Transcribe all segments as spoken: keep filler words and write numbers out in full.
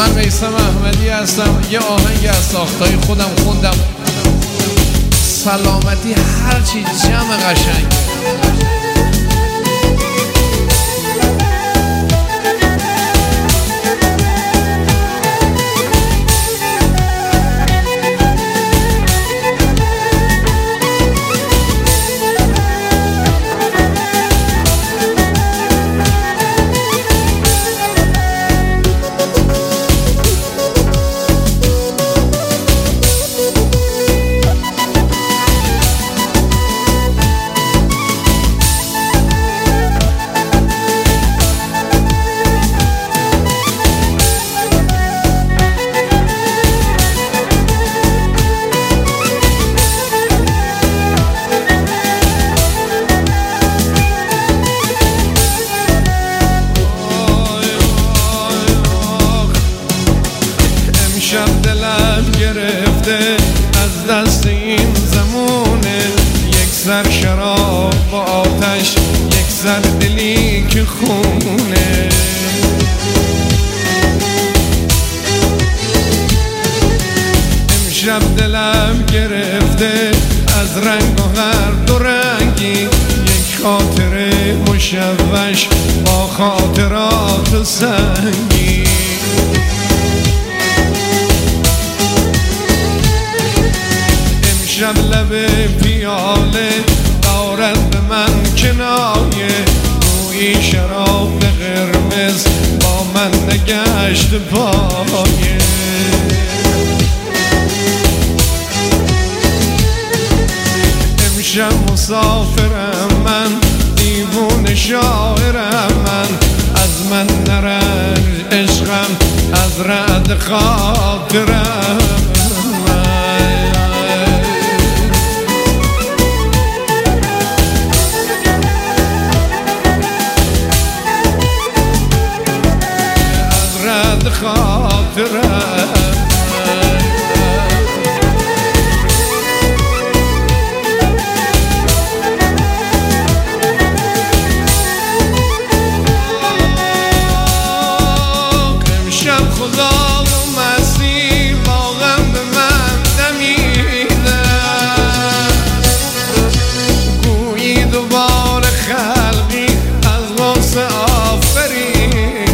من میثم احمدی هستم. یه آهنگ از ساختای خودم خوندم، سلامتی هرچی جمع قشنگ. امشب دلم گرفته از دست این زمونه، یک سر شراب با آتش، یک سر دلی که خونه. امشب دلم گرفته از رنگ و هر دو رنگی، یک خاطره مشوش با خاطرات سنگی. امشب لب پیاله دارد به من کنایه، روی شراب قرمز با من نگشت پایه. امشب مسافرم من، دیوون شاعرم من، از من نرنج عشقم، از رعد خاطرم. خاطرم امشب خدا و مسیح واقعا به من دمیدن، گویی دوباره خلقی از غصه آفریدن.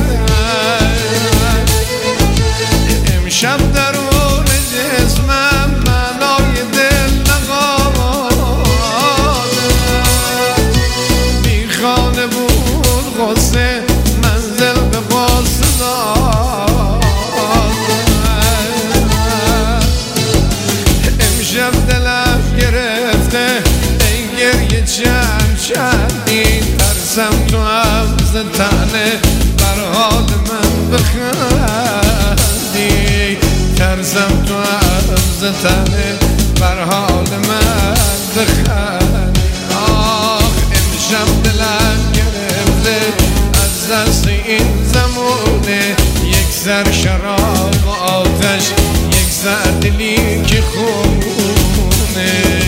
امشب درون جسمم معنای دل نقادم، بی خانه بود غصه منزل به غصه دادم. امشب دلم گرفته ای گریه چند چندی، ترسم تو هم ز طعنه بر حال من بخندی، ترسم تو هم ز طعنه بر حال من بخندی. آخ امشب دلم گرفته از دست این زمونه، یک سر شراب و آتش، یک سر دلی که خونه.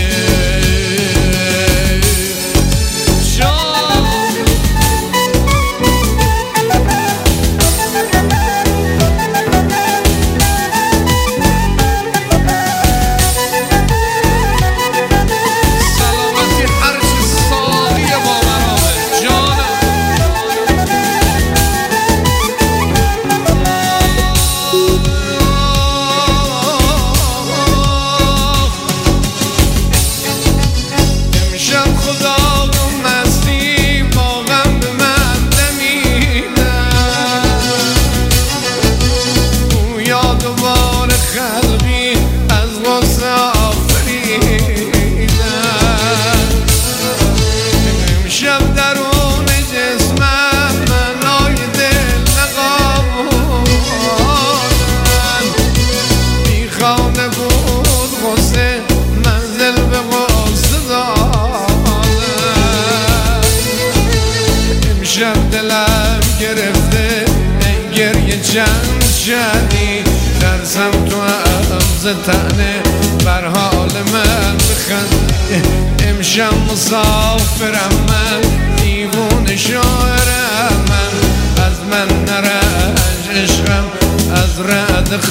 دلم گرفته ای گریه چند شدی، ترسم تو هم ز طعنه بر حال من بخند. امشب مسافرم من، دیوون شاعرم من، از من نرنج عشقم، از از رد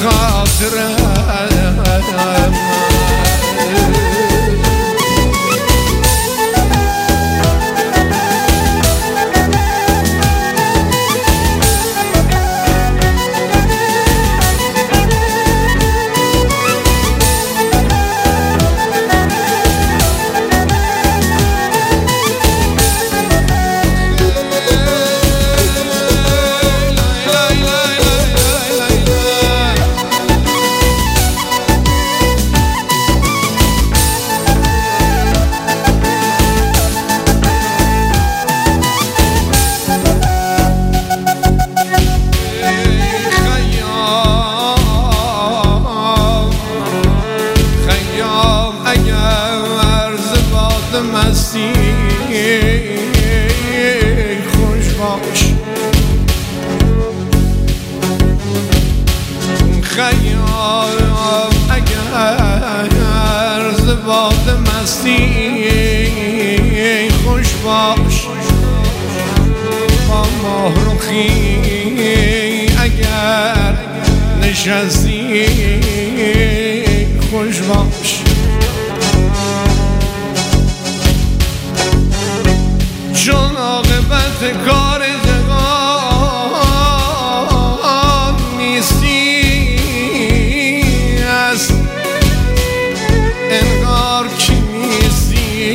خاطرم مستی خوش باش خیام اگر ز باد مستی خوش باش با ماه رخی اگر نشستی خوش باش چون عاقبت کار جهان نیستی است انگار کی نیستی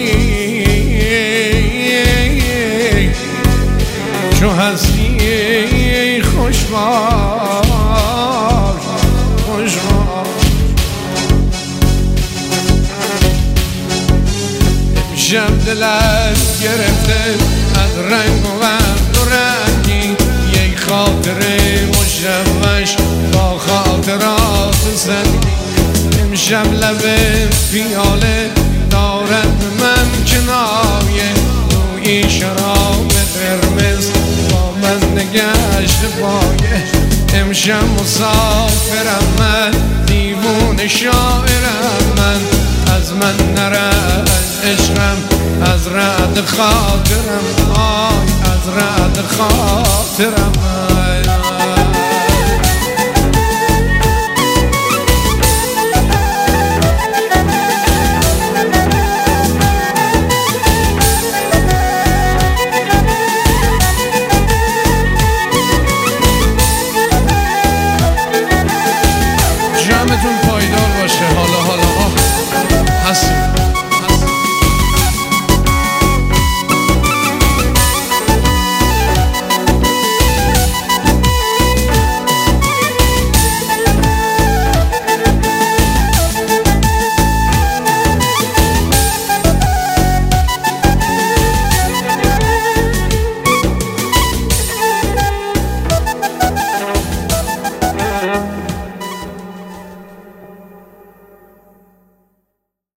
چو هستی خوش باش خوش باش امشب دلت گرفته از رنگ و وقت و رنگی یک خاطره مشوش با خاطرات سنگی امشب لب پیاله دارد به من کنایه روی شراب قرمز با من نگشت پایه امشب مسافرم من دیوون شاعرم من از من نرنج عشقم از رد خاطرم آی از رد خاطرم